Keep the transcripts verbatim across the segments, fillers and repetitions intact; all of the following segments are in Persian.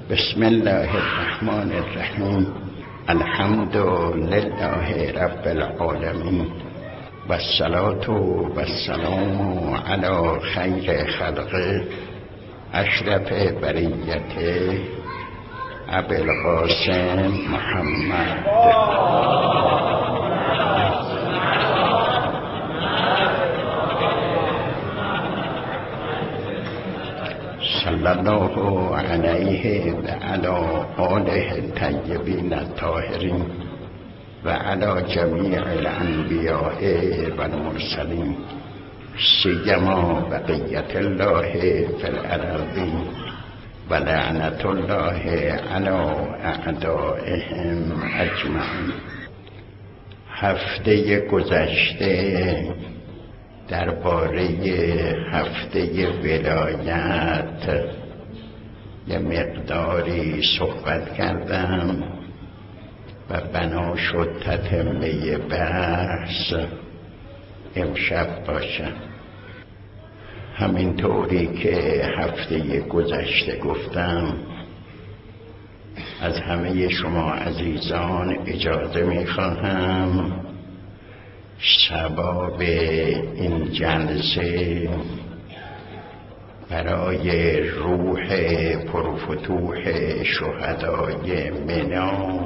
بسم الله الرحمن الرحیم. الحمد لله رب العالمین و الصلاة و السلام علی خیر خلقه اشرف بریت ابی القاسم محمد صلی الله علیه و علی آله الطیبین الطاهرین و علی جمیع الانبیاء و المرسلین سیما بقیت الله فی الارضین و لعنت الله علی اعدائهم اجمعین. هفته گذشته درباره هفته ولایت یه مقداری صحبت کردم و بنا شد تتمه بحث امشب باشم. همینطوری که هفته گذشته گفتم، از همه شما عزیزان اجازه میخواهم ثواب این جلسه برای روح پرفتوح شهدای منا،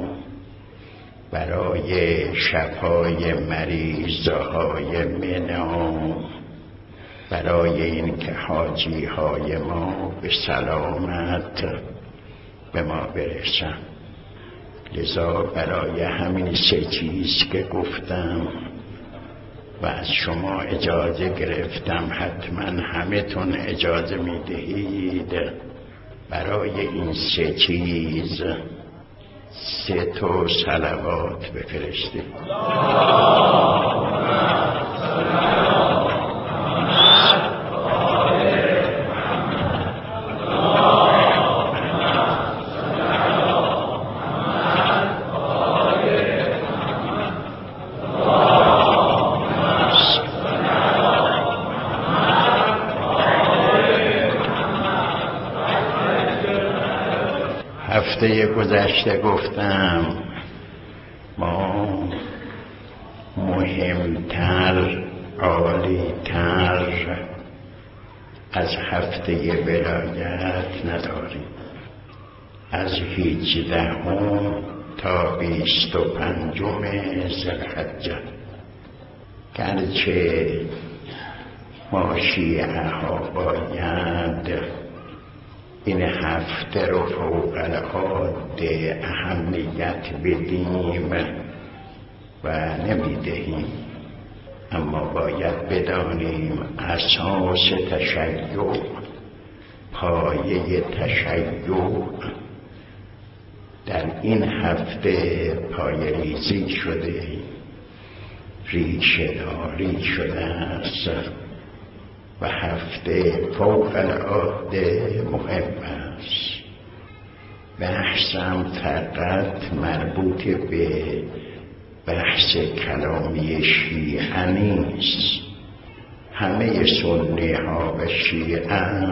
برای شفای مریضهای منا، برای این که حاجی های ما به سلامت به ما برسن. لذا برای همین سه چیز که گفتم و از شما اجازه گرفتم، حتما همتون اجازه میدهید برای این سه چیز سه تا صلوات بفرستید. هفته گذشته گفتم ما مهمتر، عالیتر از هفته ولایت نداریم. از هجدهم تا بیست و پنجم ذوالحجه. گرچه ما شیعه ها باید این هفته رو فوق العاده اهمیت بدیم و نمیدهیم، اما باید بدانیم اساس تشیع، پایه تشیع در این هفته پایه ریزی شده، ریشه داری شده است و هفته فوق العاده مهم است. بحثم فقط مربوط به بحث کلامی شیعه نیست. همه سنی ها و شیعه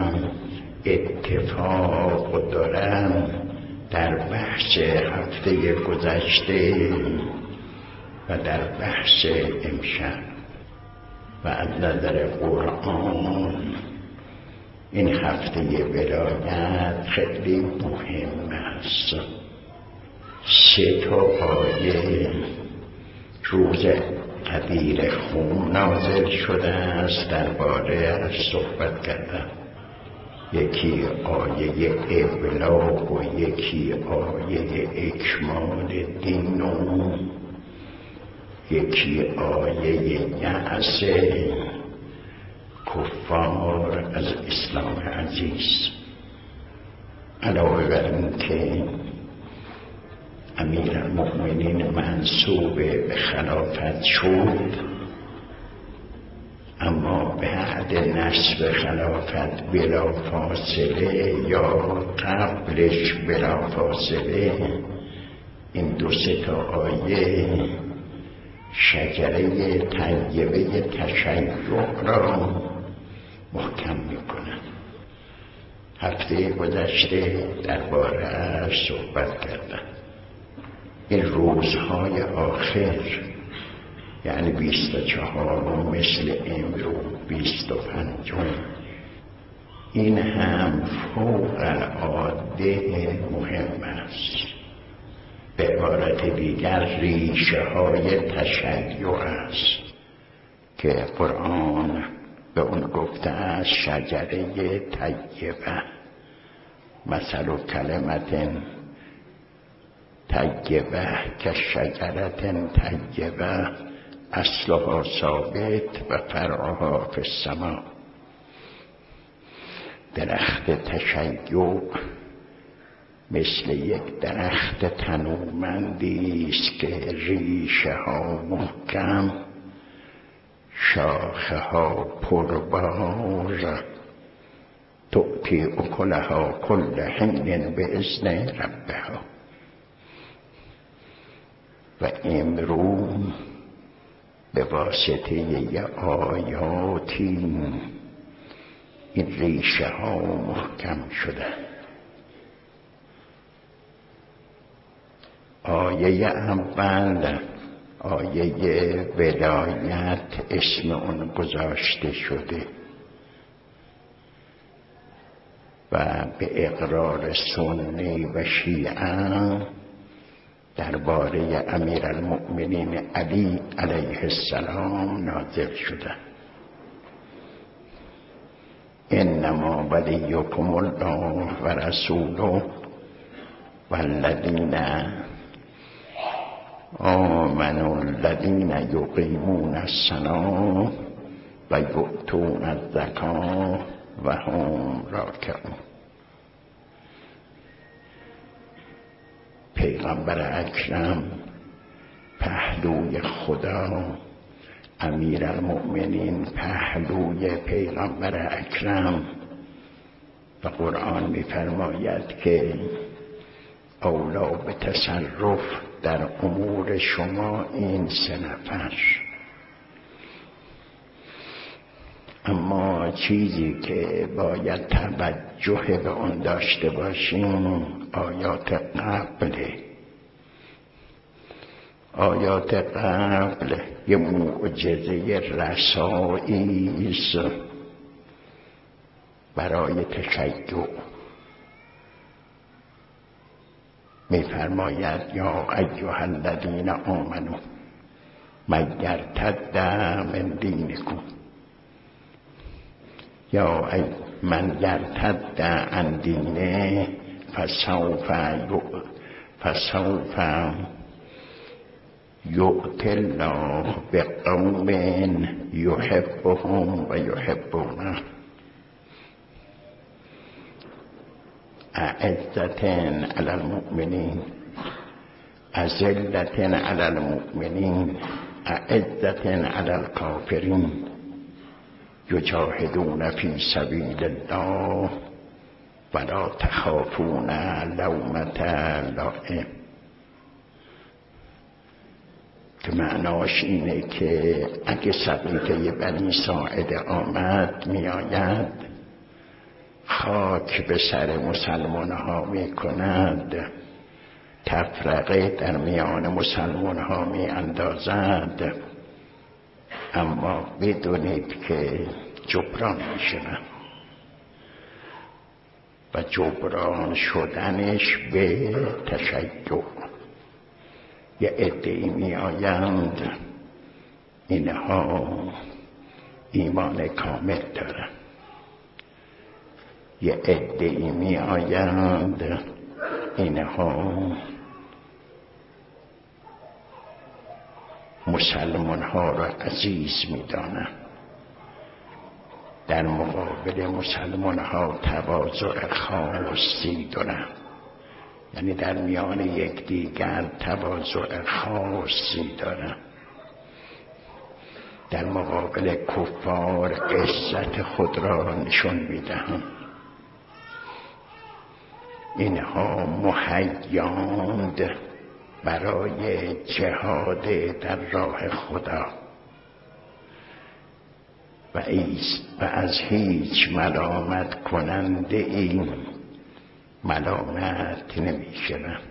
اتفاق دارن در بحث هفته گذشته و در بحث امشب. و از نظر قرآن این هفته ولایت خیلی مهم است. سه تا آیه روز قدیر خون نازل شده است درباره از صحبت کردن. یکی آیه ابلاغ و یکی آیه اکمال دین و یکی آیه یأس کفار از اسلام عزیز. علاوه بر این که امیر المؤمنین منصوب به خلافت شد، اما بعد نصب خلافت بلا فاصله یا قبلش بلا فاصله این دو سه تا آیه شجره طیبه تشیع را محکم میکنند. هفته گذشته درباره صحبت کردم. این روزهای آخر یعنی بیست و چهارم مثل امروز بیست و پنجم، این هم فوق العاده مهم است. به عبارت دیگر ریشه های تشیع است که قرآن به اون گفته است شجره طیبه، مثل کلمت طیبه که شجرت طیبه اصلها ثابت و فرعها فی السماء. درخت تشیع مثل یک درخت تنومندی است که ریشه ها محکم، شاخه ها پربار، تؤتی اکلها کل حین باذن ربها. و امروز به واسطه یه آیاتی این ریشه ها محکم شده. آیه اول آیه ولایت اسم اون گذاشته شده و به اقرار سنی و شیعه درباره امیرالمؤمنین علی علیه السلام نازل شده. انما ولیکم الله و رسوله والذین آمنوا الذین یقیمون الصلاة و یؤتون الزکاة و هم راکعون. پیغمبر اکرم پهلوی خدا، امیرالمؤمنین پهلوی پیغمبر اکرم، و قرآن می‌فرماید که اولا به تصرف در امور شما این سه نفر. اما چیزی که باید توجه به آن داشته باشیم آیات قبله. آیات قبل یه معجزه رسایی است برای تشیع. می‌فرماید یا ایها الذین آمنوا من یرتد من دینکم، یا ای من یرتد عن دینه فسوف فسوف یؤتی الله بقوم یحبهم و یحبونه اعزة علی المؤمنین اذلة علی المؤمنین اعزة علی الکافرین یجاهدون فی سبیل الله ولا تخافون لومة لائم. که معناش اینه که اگه سقیفه بنی ساعده آمد میآید خاک به سر مسلمان ها می کند، تفرقه در میان مسلمان ها می اندازد، اما بدونید که جبران می شدن و جبران شدنش به تشیع. یه عده‌ای می آیند اینها ایمان کامل دارن، یه عده‌ای می آیند اینها مسلمان ها را عزیز می دانند. در مقابل مسلمان ها تواضع خاصی دارند، یعنی در میان یکدیگر تواضع خاصی دارند. در مقابل کفار عزت خود را نشون میدهند. اینها مهیاند برای جهاد در راه خدا و و, و از هیچ ملامت کننده این ملامت نمی شدم.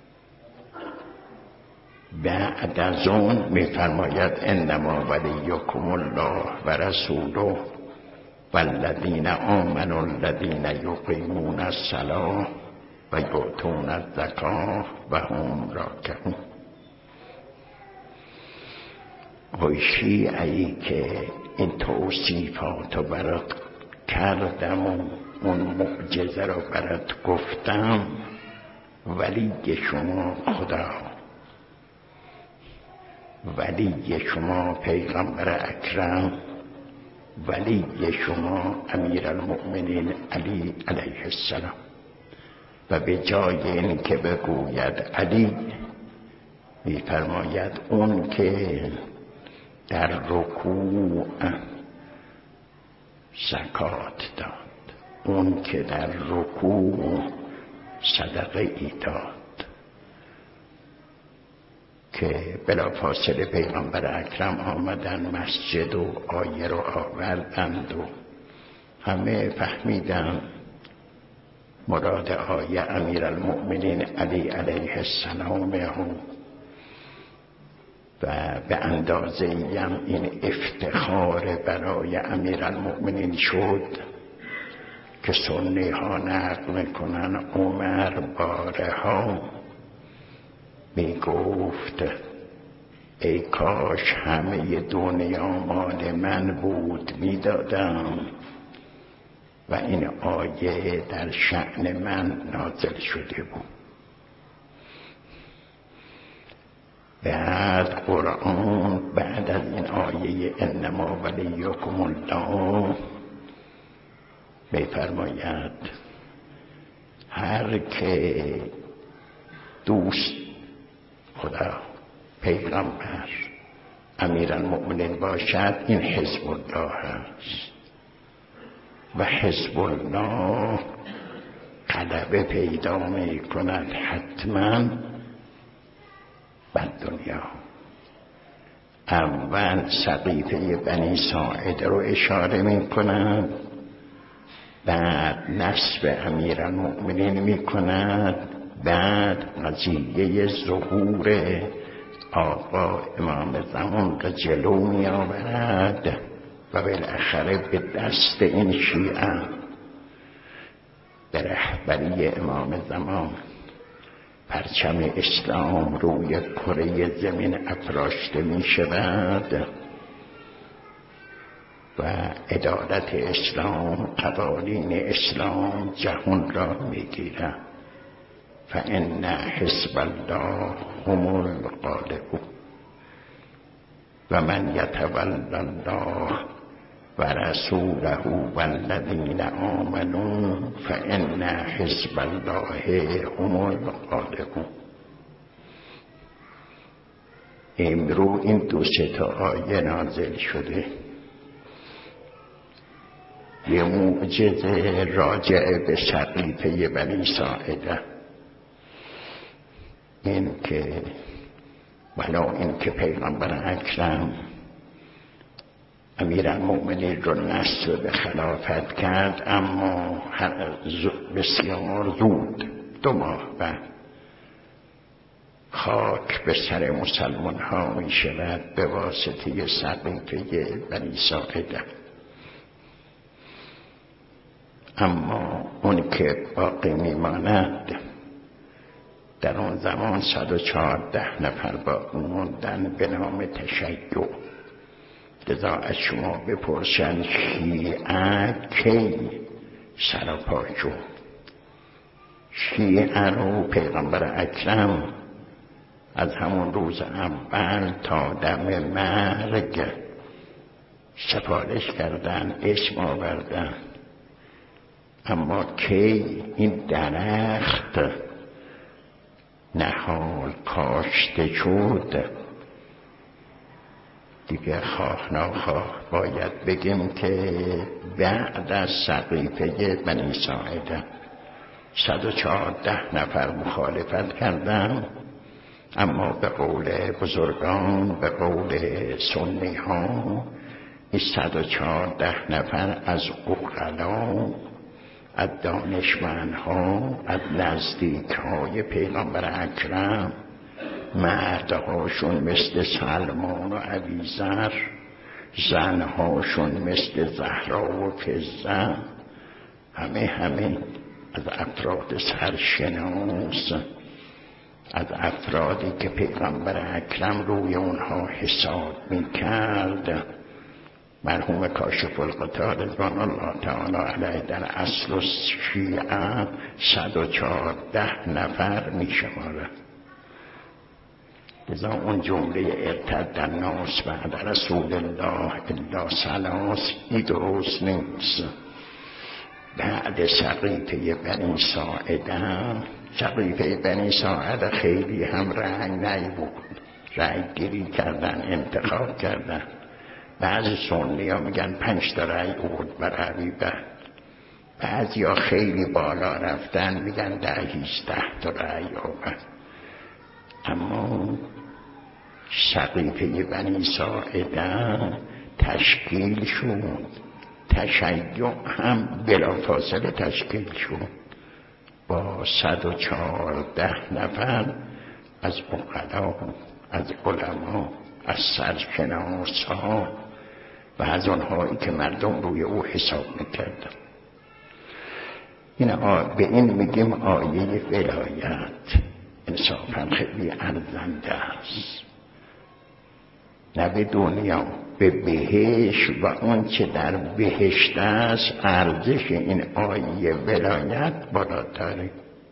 بعد از اون می فرماید انما ولیکم الله و رسوله والذین آمنوا الذین یقیمون الصلاة و یؤتون الزکاة و هم راکعون. و شیعه‌ای که این توصیفاتو برات کردم و اون معجزه رو برات گفتم، ولی شما خدا، ولی شما پیغمبر اکرم، ولی شما امیرالمؤمنین علی علیه السلام. و به جای این که بگوید علی، می‌فرماید اون که در رکوع زکات داد، اون که در رکوع صدقه ای داد، که بلافاصله پیغمبر اکرم آمدن مسجد و آیه رو آوردند و همه فهمیدن مراد آیه امیرالمؤمنین علی علیه السلام هم. و به اندازه ایم این افتخار برای امیرالمؤمنین شد که سنی ها نقل میکنن عمر بارها می گفت ای کاش همه دنیا مال من بود میدادم و این آیه در شأن من نازل شده بود. بعد قرآن بعد از این آیه انما ولیکم الله می‌فرماید هر که دوست خدا، پیغمبر، امیرالمؤمنین باشد، این حزب الله است و حزب الله غلبه پیدا می کند حتما بر دنیا. اول سقیفه بنی ساعده رو اشاره می کند، بعد نصب امیرالمؤمنین می کند، بعد قضیه ظهور آقا امام زمان را جلو می آورد و بالاخره به دست این شیعه به رهبری امام زمان پرچم اسلام روی کره زمین افراشته می شود و عدالت اسلام، قوانین اسلام جهان را می گیرد. فإن حزب الله هم الغالبون و من یتولی الله و رسوله والذین آمنوا فإن حزب الله هم الغالبون. امرو این دو سه تا آیه نازل شده. یه معجزه راجع به سقیفه بنی ساعده، این که ولا این که پیغمبر اکرم امیرالمؤمنین رو نصب به خلافت کرد، اما بسیار زود دو ماه بعد خاک به سر مسلمان ها می شود به واسطه سقیفه بنی ساعده. اما اون که باقی می ماند، در آن زمان صد و چهارده نفر باقی موندن به نام تشیع. لذا از شما بپرسن شیعه کی سراپا شد؟ شیعه رو پیغمبر اکرم از همون روز اول تا دم مرگ سفارش کردن، اسم آوردن. اما کی این درخت نهال کاشته شد، دیگه خواه ناخواه باید بگیم که بعد از سقیفه بنی ساعده صد و چهارده نفر مخالفت کردن، اما به قول بزرگان، به قول سنی ها، این صد و چهارده نفر از عقلا، از دانشمندها، از نزدیکهای پیغمبر اکرم، مردهاشون مثل سلمان و ابیذر، زنهاشون مثل زهرا و فضه، همه همه از افراد سرشناس، از افرادی که پیغمبر اکرم روی اونها حساب میکرد. مرحوم کاشف الغطا رضوان الله تعالی علیه در اصل شیعه صد و چهارده نفر میشمارد. لذا اون جمله ارتد الناس بعد رسول الله الا ثلاث این درست نیست. بعد سقیفه بنی ساعده، سقیفه بنی ساعده خیلی هم رأی نبود، رأی گیری کردن، انتخاب کردن. بعضی سنی ها میگن پنج تا رأی بود بر ابیبکر، بعضی ها خیلی بالا رفتن میگن ده هیزده تا رأی بود. اما سقیفه بنی ساعده تشکیل شد، تشیع هم بلافاصله تشکیل شد با صد و چهارده نفر از عقلا، از علما، از سرشناس ها و از آنهایی که مردم روی او حساب میکردن. این آ... به این میگیم آیه ولایت. انصافا خیلی ارزنده است، نه به دنیا، به بهشت و اون چه در بهشت است. ارزش این آیه ولایت بالاتره.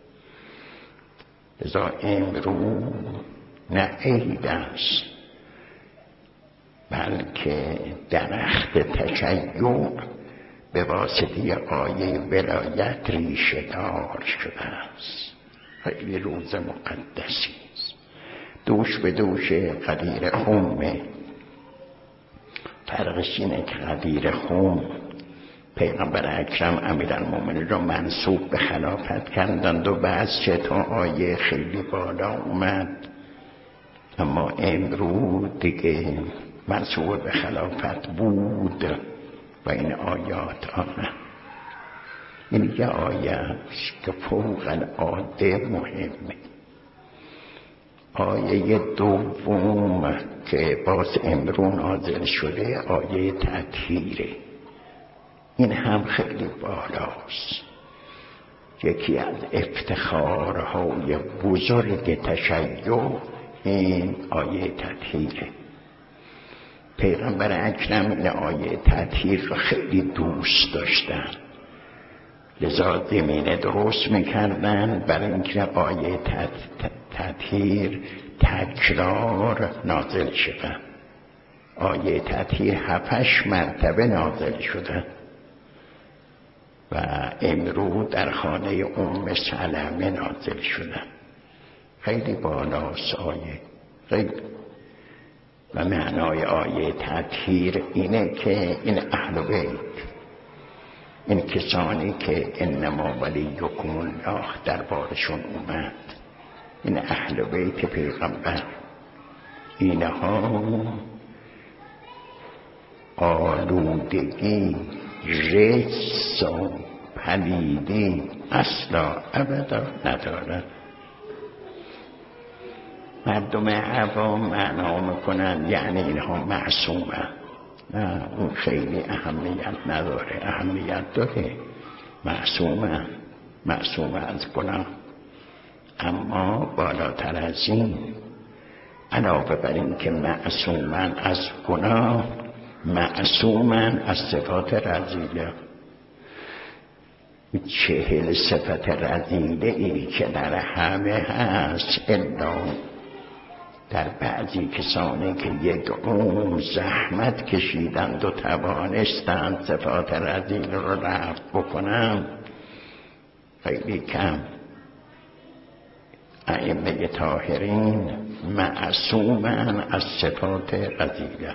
لذا امروز نه عید است بلکه درخت تشیع به واسطه آیه ولایت ریشه دار شده است. خیلی روز مقدسی است. دوش به دوش قدیر خومه. فرقش اینه که قدیر خوم پیغمبر اکرم امیرالمومنین را منصوب به خلافت کردند و بعد چه تا آیه خیلی بالا اومد. اما امروز دیگه منصوب به خلافت بود و این آیات آمد. این یه آیه است که فوق العاده مهمه. آیه دوم که باز امروز نازل شده آیه تطهیره. این هم خیلی بالاست. یکی از افتخارهای بزرگ تشیع این آیه تطهیره. پیغمبر اکرم این آیه تطهیر رو خیلی دوست داشتن، لذا زمینه درست میکردن برای اینکه آیه تطهیر تکرار نازل شده. آیه تطهیر هفتش مرتبه نازل شده و امروز در خانه ام سلمه نازل شده. خیلی بالاست آیه، خیلی. و معنای آیه تطهیر اینه که این اهل بیت، این کسانی که انما ولیکم الله در بارشون اومد، این اهل بیت پیغمبر، اینها آلودگی، رجس و پلیدی اصلا ابدا ندارد. مردم عوام معنا میکنن یعنی اینها معصومه. نه، اون خیلی اهمیت نداره. اهمیت داره، معصومه، معصومه از گناه. اما بالاتر از این، علاوه بر این که معصومن از گناه، معصومن از صفات رذیله. چهل صفت رذیله ای که در همه هست، الا در بعضی کسانی که یک عمر زحمت کشیدند و توانستند صفات رذیله رو رفع بکنند، خیلی کم. ائمه طاهرین معصومن از صفات رذیله.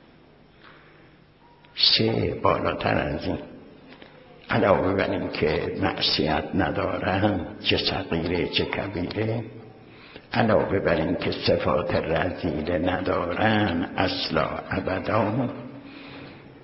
سه، بالاتر از این، علاوه بر این که معصیت ندارن، چه صغیره چه کبیره، علاوه بر این که صفات رذیله ندارن اصلا ابدا،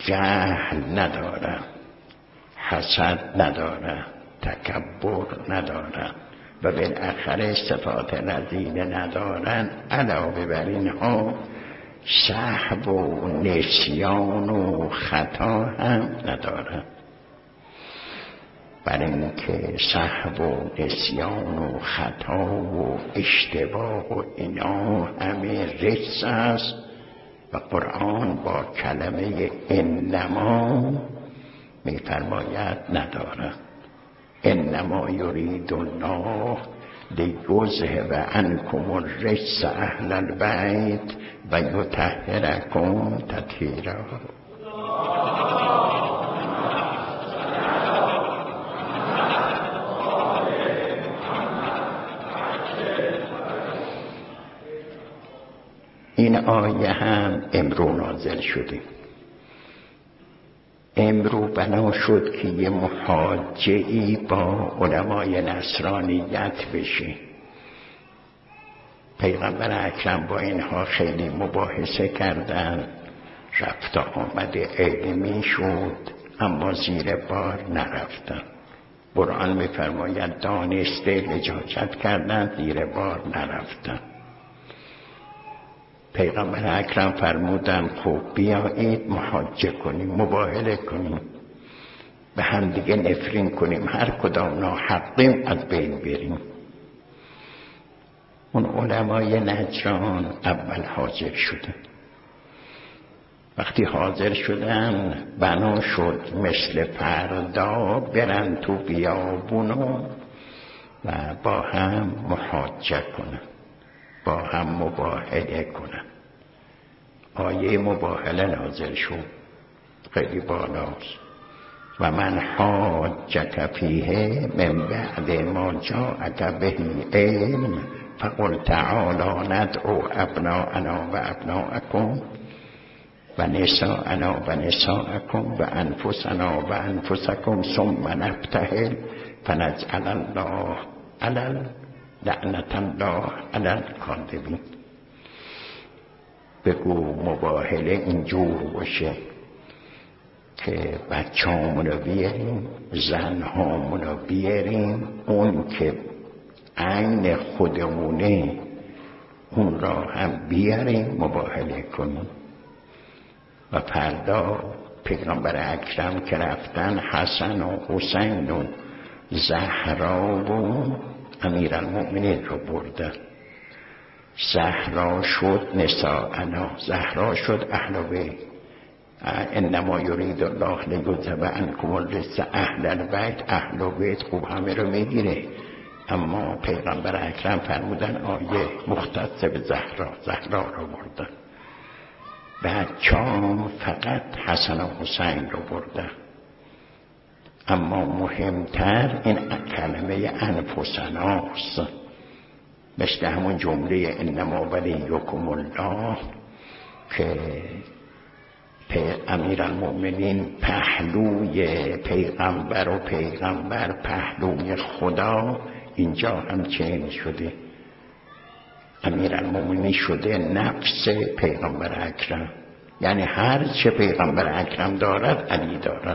جهل ندارند، حسد ندارند، تکبر ندارند و بالاخره صفات رذیله ندارند. علاوه بر اینها سهو و نسیان و خطا هم ندارند. برای اینکه سهو و نسیان و خطا و اشتباه و اینا همه رجس است و قرآن با کلمه انما میفرماید ندارد. انما یرید الله لیذهب عنکم الرجس اهل البیت و یطهرکم تطهیرا. این آیه هم امرو نازل شده. امرو بنا شد که یه محاجعی با علمای نصرانیت بشه. پیغمبر اکرم با اینها خیلی مباحثه کردن، رفت آمد علمی شد، اما زیر بار نرفتن. قرآن می‌فرماید دانسته لجاجت کردن، زیر بار نرفتن. پیغمبر اکرم فرمودن خب بیایید محاجه کنیم، مباهله کنیم، به هم دیگه نفرین کنیم، هر کدام ناحقیم از بین بریم. اون علمای نجران اول حاضر شدن. وقتی حاضر شدن بنا شد مثل فردا برن تو بیابونو و با هم محاجه کنن، با هم مباهله کنن. آیه مباهله نازل شد، خیلی بالاست. و من حاجک فیه من بعد ما جاءک به علم فقل تعالی ندعو ابناءنا و ابناءکم و نساءنا و نساءکم و انفسنا و انفسکم ثم نبتهل فنجعل الله علی لعنت الله علی الکاذبین. بگو مباهله اینجور باشه که بچه همونو بیاریم، زن همونو بیاریم، اون که عین خودمونه اون را هم بیاریم مباهله کنیم. و فردا پیغمبر اکرم که رفتن حسن و حسین و زهرا و امیرالمؤمنین رو بردن. زهرا شد نساءنا، زهرا شد اهل بیت. انما یرید الله لیذهب عنکم الرجس اهل البیت. اهل بیت خوب همه رو میگیره، اما پیغمبر اکرم فرمودن آیه مختص به زهرا، زهرا رو بردن. بچه‌ام فقط حسن و حسین رو بردن. اما مهمتر این کلمه انفسناست، مثل همون جمله انما ولیکم الله که امیرالمؤمنین پهلوی پیغمبر و پیغمبر پهلوی خدا، اینجا هم چنین شده. امیرالمؤمنین شده نفس پیغمبر اکرم، یعنی هر چه پیغمبر اکرم دارد علی دارد.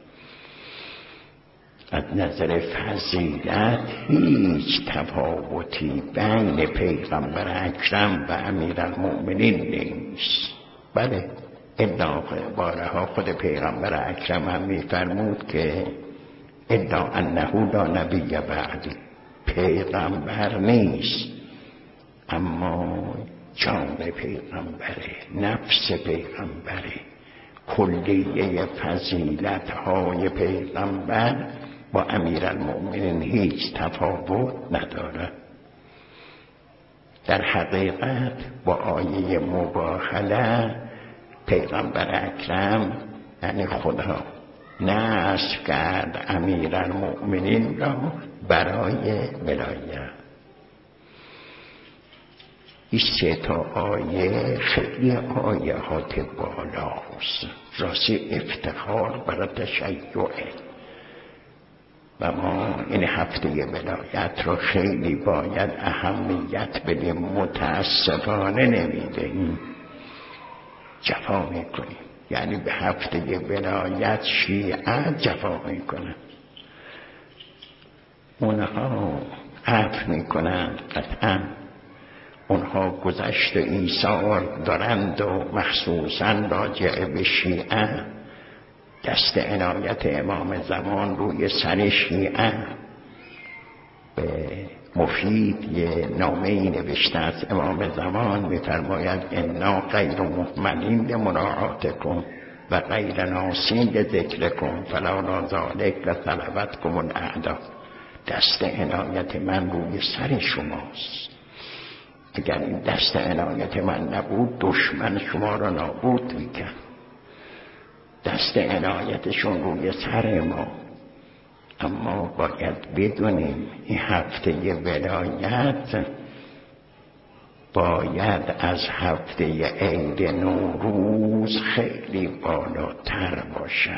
از نظر فضیلت هیچ تفاوتی بین پیغمبر اکرم و امیرالمؤمنین نیست. بله الا بارها خود پیغمبر اکرم هم میفرمود که الا انه لا نبی بعدی، پیغمبر نیست اما جان پیغمبره، نفس پیغمبره. کلیه فضیلت های پیغمبر با امیرالمؤمنین هیچ تفاوت نداره. در حقیقت با آیه مباهله پیغمبر اکرم یعنی خدا نصب کرد امیرالمؤمنین را برای ولایت. این سه تا آیه خیلی آیات بالاست، راستی افتخار برای تشیعه. و ما این هفته ولایت رو خیلی باید اهمیت بدیم، متاسفانه نمیدهیم، جفا میکنیم. یعنی به هفته ولایت شیعه جفا میکنن. اونها عفو میکنند قطعا، اونها گذشت ایثار دارند و مخصوصا راجع به شیعه دست عنایت امام زمان روی سر شیعه. به مفید یه نامه‌ای نوشته از امام زمان می‌فرماید انا غیر مهملین لمراعاتکم و غیر ناسین لذکرکم فلولا ذلک لطلبتکم الاعداء. دست عنایت من روی سر شماست، اگر این دست عنایت من نبود دشمن شما را نابود میکرد. دست عنایتشون روی سر ما. اما باید بدونیم این هفته ولایت باید از هفته عید نوروز خیلی بالاتر باشه،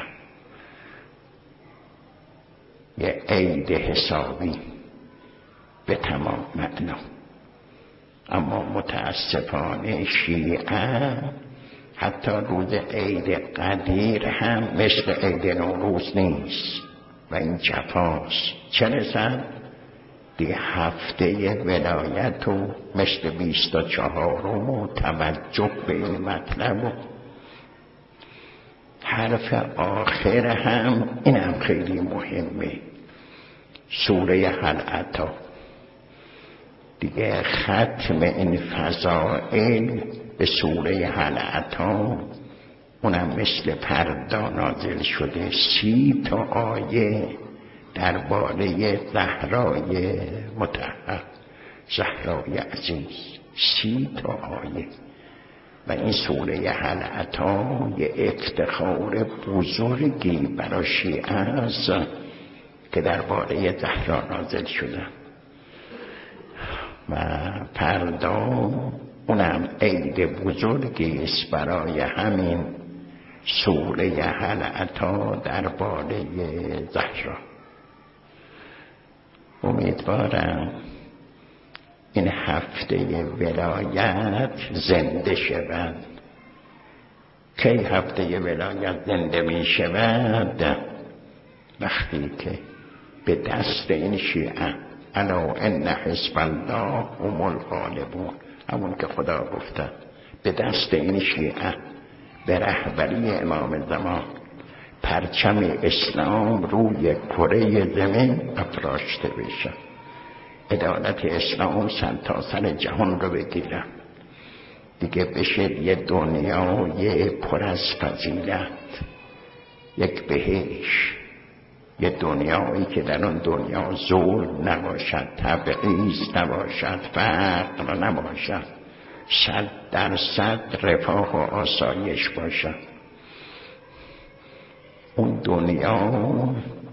یه عید حسابی به تمام معنا. اما متاسفانه شیعه حتی روز عید قدیر هم مثل عید نوروز نیست و این جفاست. چه رسد دیگه هفته ولایت و مثل بیست و چهارم و توجه به این مطلب و حرف آخر هم این هم خیلی مهمه، سوره هل اتی. دیگه ختم این فضائل به سوره هل اتی، اونم مثل پردا نازل شده. سی تا آیه درباره زهرای مطهر، زهرای عزیز، سی تا آیه. و این سوره هل اتی یه افتخار بزرگی برای شیعه است که درباره زهرا نازل شده. و فردا اونم عید بزرگی است برای همین سوره هل اتی درباره زهرا. امیدوارم این هفته ولایت زنده شود. کی هفته ولایت زنده می شود؟ وقتی که به دست این شیعه الا ان حزب الله هم الغالبون، همون که خدا گفته، به دست این شیعه به رهبری امام زمان پرچم اسلام روی کره زمین افراشته بشه، عدالت اسلام سر تا سر جهان رو بگیره، دیگه بشه یه دنیای پر از فضیلت، یک بهشت، یه دنیایی که در اون دنیا ظلم نباشد، تبعیض نباشد، فقر نباشد، صد درصد رفاه و آسایش باشد. اون دنیا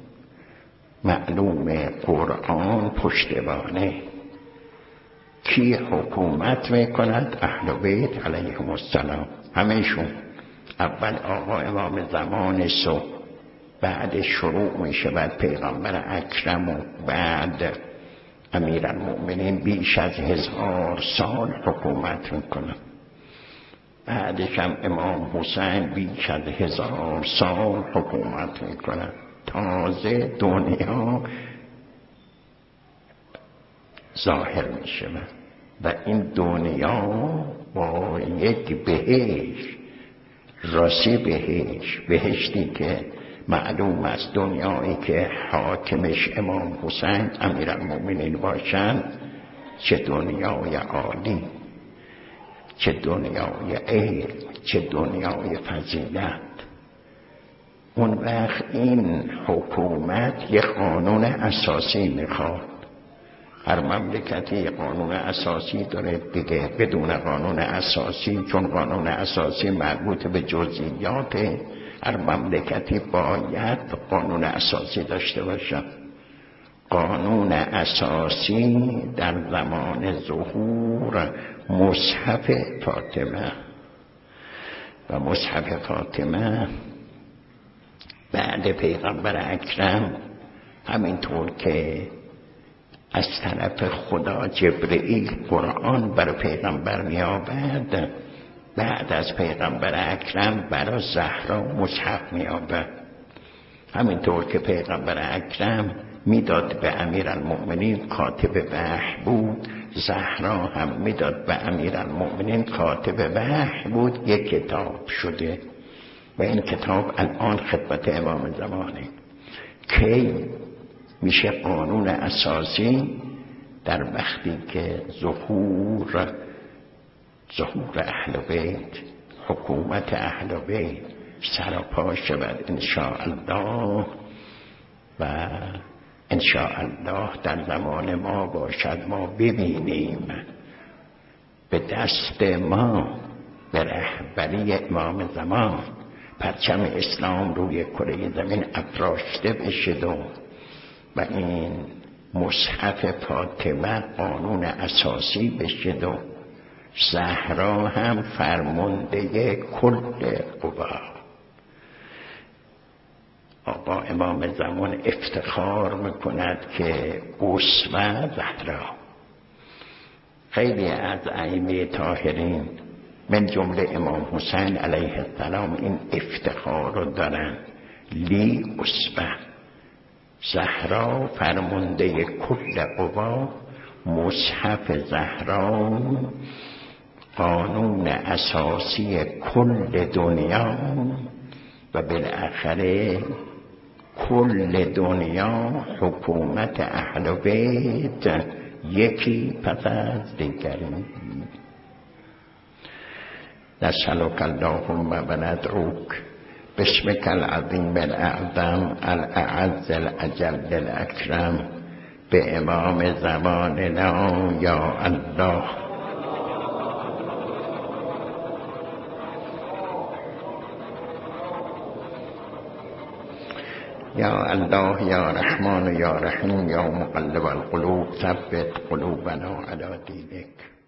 معلوم قرآن پشتوانه. کی حکومت میکند؟ اهل بیت علیهم السلام، همهشون. اول آقا امام زمان صبح، بعد شروع میشه بعد پیغمبر اکرم و بعد امیرالمؤمنین بیش از هزار سال حکومت میکنن. بعدش هم امام حسین بیش از هزار سال حکومت میکنن. تازه دنیا ظاهر میشه و این دنیا با یک بهشت، راستی بهشت، بهشتی که معلوم است دنیایی که حاکمش امام حسین امیرالمؤمنین باشن، چه دنیای عالی، چه دنیای علم، چه دنیای فضیلت. اون وقت این حکومت یک قانون اساسی میخواد. هر مملکتی قانون اساسی داره دیگه. بدون قانون اساسی، چون قانون اساسی مربوط به جزئیات، هر مملکتی باید قانون اساسی داشته باشه. قانون اساسی در زمان ظهور مصحف فاطمه و مصحف فاطمه بعد پیغمبر اکرم، همینطور که از طرف خدا جبرئیل قرآن بر پیغمبر می آورد، بعد از پیغمبر اکرم برای زهرا مصحف می‌آورد. همینطور که پیغمبر اکرم میداد به امیرالمؤمنین کاتب وحی بود، زهرا هم میداد به امیرالمؤمنین کاتب وحی بود. یک کتاب شده و این کتاب الان خدمت امام زمانه. کی میشه قانون اساسی؟ در وقتی که ظهور ظهور اهل بیت، حکومت اهل بیت سراپا شود انشاءالله و انشاءالله در زمان ما باشد، ما ببینیم به دست ما به رهبری امام زمان پرچم اسلام روی کره زمین افراشته بشد و و این مصحف فاطمه قانون اساسی بشد و زهرا هم فرمانده کل قوا. آقا امام زمان افتخار میکند که اسوه زهرا. خیلی از ائمه طاهرین من جمله امام حسین علیه السلام این افتخار رو دارن، لی اسوه زهرا فرمانده کل قوا، مصحف زهرا قانون اساسی کل دنیا و بالاخره کل دنیا حکومت اهل بیت یکی پس از دیگری. نسألك اللهم و ندعوک باسمك العظیم الاعظم الاعز الاجل الاکرم به امام زماننا یا الله. یا الله یا رحمان یا رحیم یا مقلب القلوب ثبت قلوبنا علی دینک.